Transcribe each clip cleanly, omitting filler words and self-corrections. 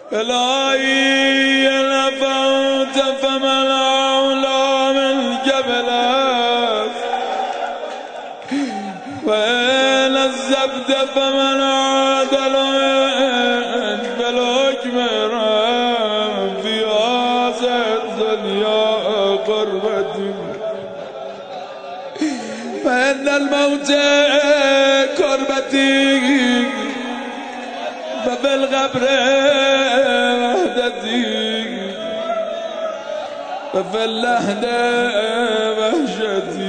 الهی نفوت فمن اعلا من قبلك وإن الزبد فمن عادل بالحكم في هذه الدنيا قربتي فإن الموت كربتي وفي القبر وحدتي وفي اللحد وحشتي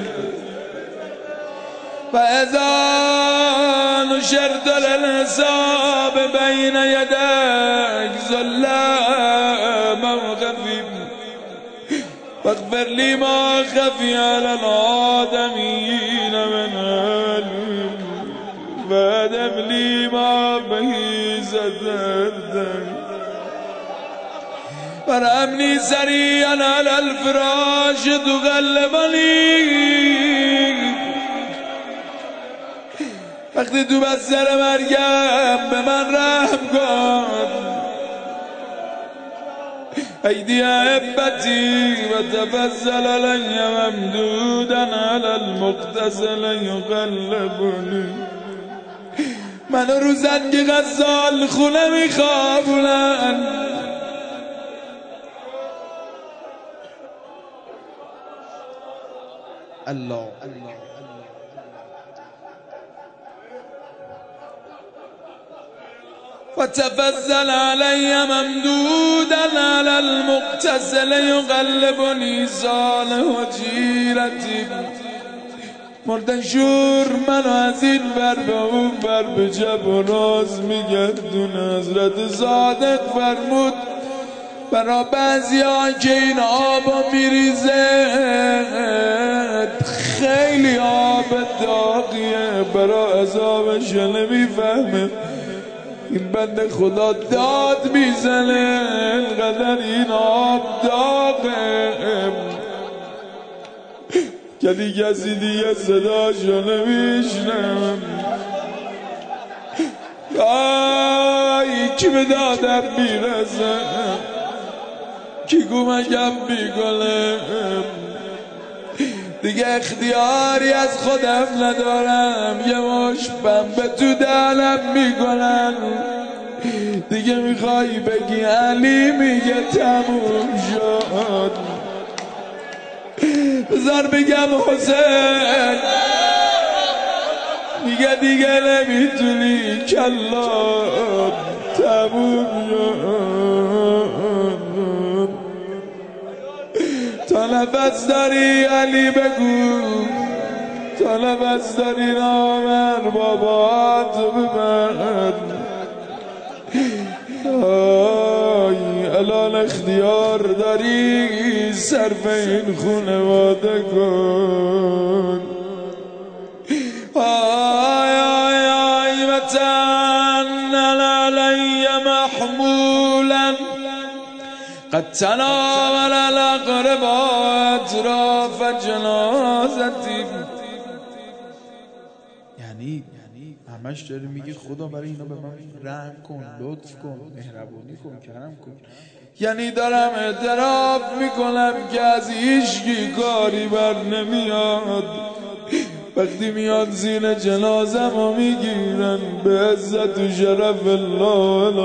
فإذا نشرت للحساب بين يديك ظلاما خفي فاغفر لي ما خفي على الآدمين من علم وادم لي ما به ستردك وارحمني سريعا على الفراش تغلبني وقتی تو بستر مرگم به من رحم کن ایدی احبتی و تفضل علی ممدودا علی المقتسل یقلبنی منو رو زنگ غزال خونه میخوابونن الله وتفضل علي ممدودا على المقتسل يقلبني صالح جيرتي مردن شور منو از این بر به اون بر به جب و راز میگردون حضرت صادق فرمود برا بعضی ها که این آبا میریزه خیلی آب داغیه برا عذابش نمیفهمه این بنده خدا داد میزنه انقدر این آب داغه که دیگه کسی دیگه صداشو نمیشنم آی کی به دادم میرسه کی گومگم میگلم دیگه اختیاری از خودم ندارم یه مش پنبه تو دلم میکنن دیگه میخوای بگی علی میگه تموم شد بذار بگم حسین میگه دیگه نمیتونی کلا تموم شد تا نفس داری علی بگو تا نفس داری نامر بابات ببر الان اختیار داری صرف این خونواده کن آی آی آی وطن علی محمولا قد تناول الاقرباء اطراف جنازتی یعنی همش داری میگی خدا برای اینا به من رحم کن لطف کن مهربونی کن کرم کن یعنی دارم اعتراف میکنم که از هیچکی کاری بر نمیاد وقتی میاد زیر جنازم و میگیرن به عزت و شرف الله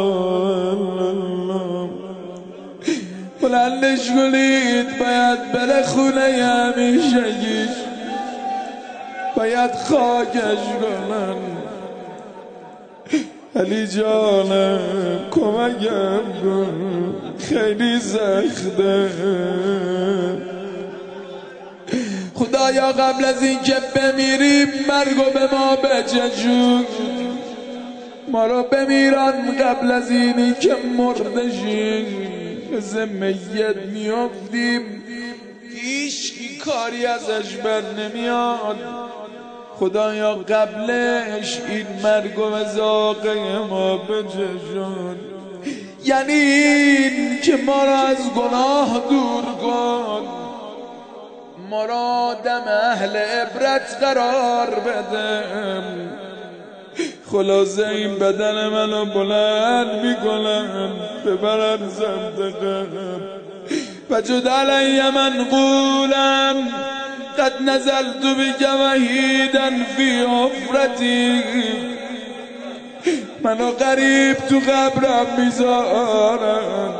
بلندش کنید باید بره خونه همیشگیش باید خاکش کنن علی جانم کمکم کن خیلی سخته خدایا قبل از این که بمیریم مرگو به ما بچشون ما رو بمیران قبل از اینی که مردشیم مثل میت میافتیم هیچکی کاری ازش بر نمیاد خدایا قبلش این مرگ و مذاقه ما بچشون یعنی این که ما را از گناه دور کن ما را دم اهل عبرت قرار بده خلاصه این بدن منو بلند میکنن ببرن زندقه و جد علی منقولا قد نزلت بک وحیدا فی حفرتی منو غریب تو قبرم میذارن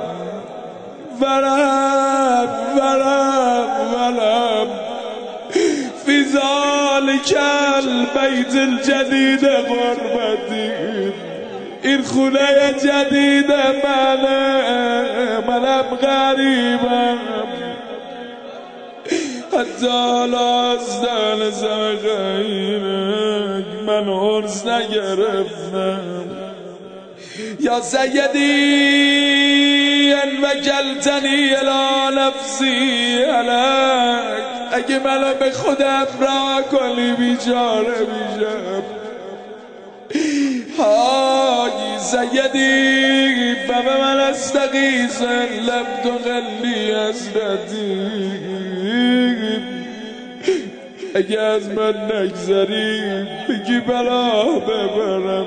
ورم فی ذالک البیت الجدید غربتی این خونه جدید منم غریبم حتی لاستان زم غیرک من عرض نگرفتم یا سیدی ان وکلتنی الی نفسی الک اگه منو به خودم رها کنی بیچاره میشم های سیدی بابا من استغیث لم تغلی حسرتی اگه از من نگذری بگی بلا ببرم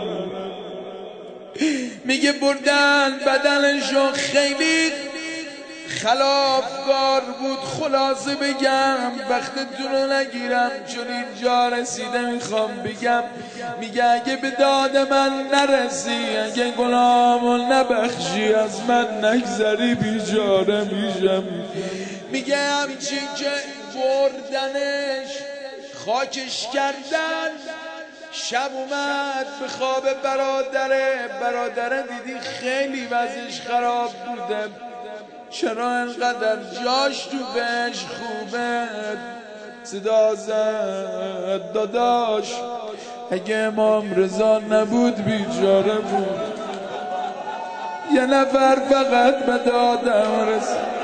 میگه بردن بدنشو خیلی خلافکار بود خلاصه بگم وقتتون رو نگیرم چون اینجا رسیده میخوام بگم میگه اگه به داد من نرسی اگه گناهامو نبخشی از من نگذری بیچاره میشم میگه همچین که بردنش خاکش کردن شب اومد به خواب برادره دیدی خیلی وضعش خراب بوده چرا انقدر جاش تو بهش خوبه صدا زد داداش اگه امام رضا نبود بیچاره بود یه نفر فقط به دادم رسید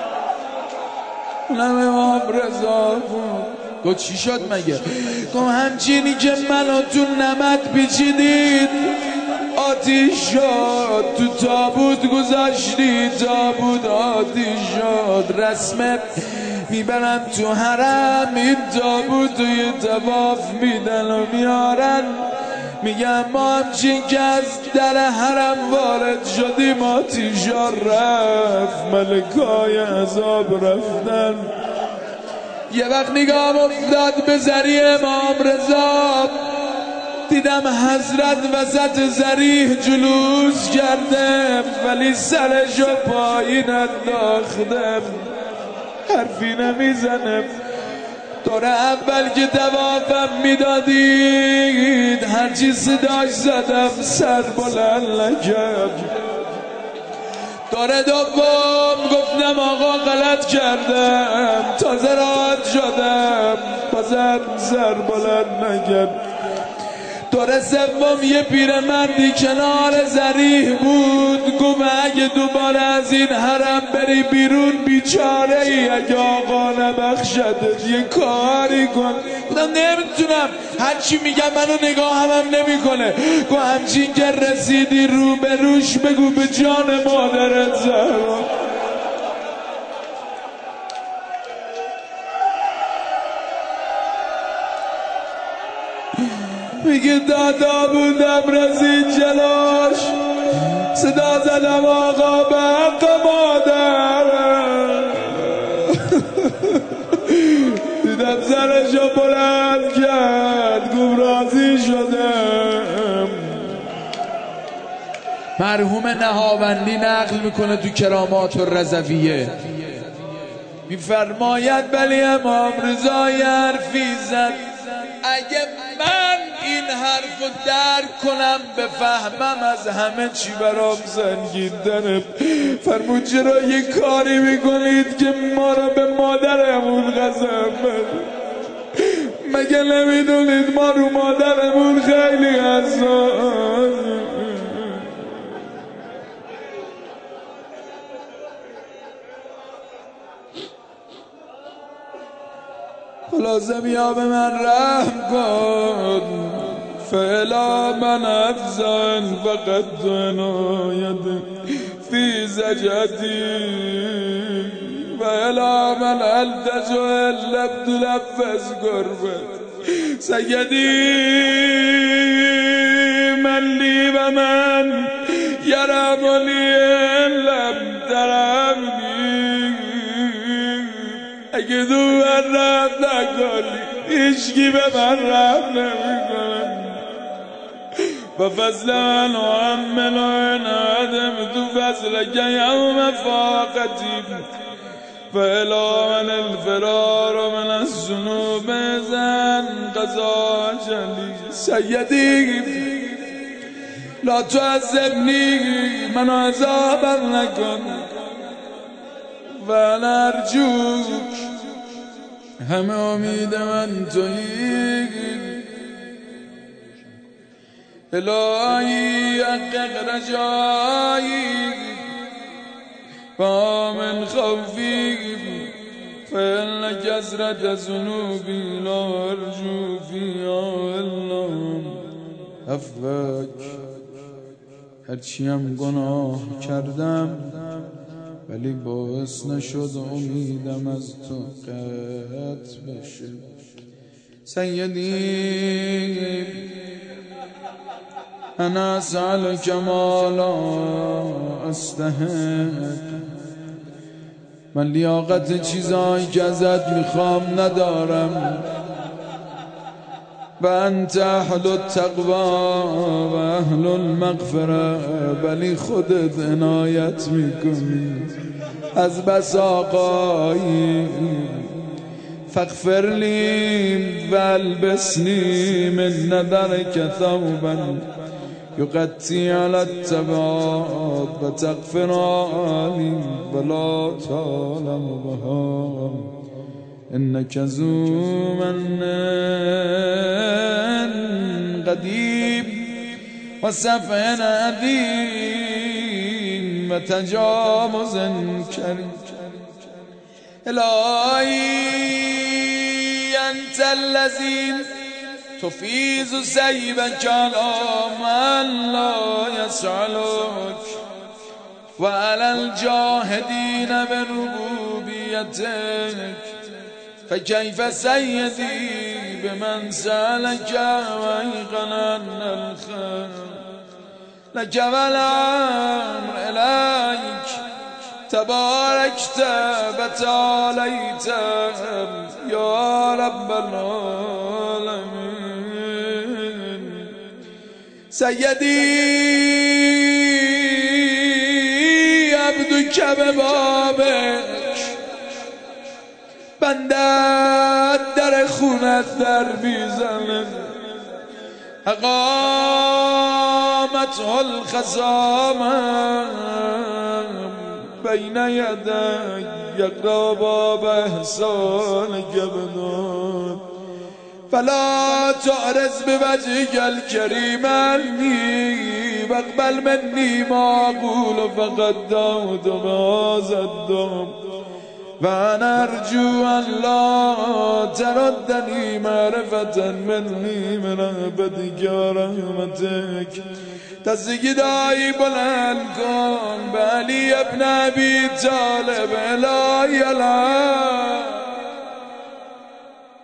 اونم امام رضا بود گفت چی شد مگه؟ گفت همچینی که منو تو نمد پیچیدید آتیش شد تو تابوت گذاشتی تابوت آتیش شد رسمت میبرن تو حرم این تابوت و یه طواف میدن و میارن میگم ما همچین که از در حرم وارد شدیم آتیش رفت ملکای عذاب رفتن یه وقت نگام افتاد به زریح امام رضا دیدم حضرت وسط زریح جلوس کرده ولی سرشو پایین انداخته حرفی نمیزنه دور اول که دوافم میدادید هرچی صداش زدم سر بلند نکرد دور دوم گفتم آقا غلط کردم تازه راحت شدم بازم سر بلند نکرد دور سوم یه پیرمردی کنار زریح بود گفت اگه دوباره از این حرم بری بیرون بیچاره ای اگه آقا نبخشدت یه کاری کن گفتم نمیتونم هرچی میگم منو نگاه هم نمیکنه گفت همچین که رسیدی رو به روش بگو به جان مادرت زهرا میگه دادا بودم رسید جلاش صدا زدم آقا به حق مادر دیدم سرشو بلند کرد گفت راضی شدم مرحوم نهاوندی نقل میکنه تو کرامات الرضویه میفرماید بلی امام رضا حرفی زد اگه من این حرفو درک کنم بفهمم از همه چی برام سنگین‌تره فرمود چرا یه کاری میکنید که ما رو به مادرمون قسم مگه نمیدونید ما رو مادرمون خیلی حساس خلاصه بیا به من رحم کن فعلا من افزن فقط تو عنایت فی زجتی فعلا من التجو لب تلفظ قربت سیدی من لي ومن يرمني لم ترمني اگه دو رحم نکنی هیچکی به من رحم نمیکنه و فضل من وعمل ونعدم تو فضلك يوم فاقتي فإلى من الفرار من الذنوب زن قضا جلي سيدي لا تعذبني من عذابا نکن وانا ارجوك همه امید من تویی الهی حقق رجایی ومن خوفی فإن كثرة ذنوبي لا أرجو فيها إلا عفوك هرچیم گناه کردم ولی باعث نشد امیدم از تو قطع بشه سیدی انا اسألك ما لا استحق من لیاقت چیزایی که ازت میخوام ندارم و انت اهل التقوی و اهل المغفره ولی خودت عنایت میکنی از بس آقایی فاغفر لی و البسنی من نظرك ثوبا يغطي على التبعات وتغفر لي ولا تعلم بها إنك ذو من قديم وسفه عظيم وتجاوز كريم إلهي أنت الذي تفيز سيبك على من لا يسألك وعلى الجاهدين بربوبيتك فكيف سيدي بمن سألك وأيقن أن الخير لك والأمر إليك تباركت وتعاليت يا رب العالمين سيدي عبدك ببابك بنده در خونت در میزنه اقامت الخصامه بین یدک یقرا باب احسانک بدون فلا تعرض بوجهك الكريم عني واقبل مني ما اقول فقدمت بهذا الدم وأنا أرجو أن لا تردني معرفة مني من عبدك ورحمتك دستی دایی بلند کن به علی ابن ابی طالب الهی الهی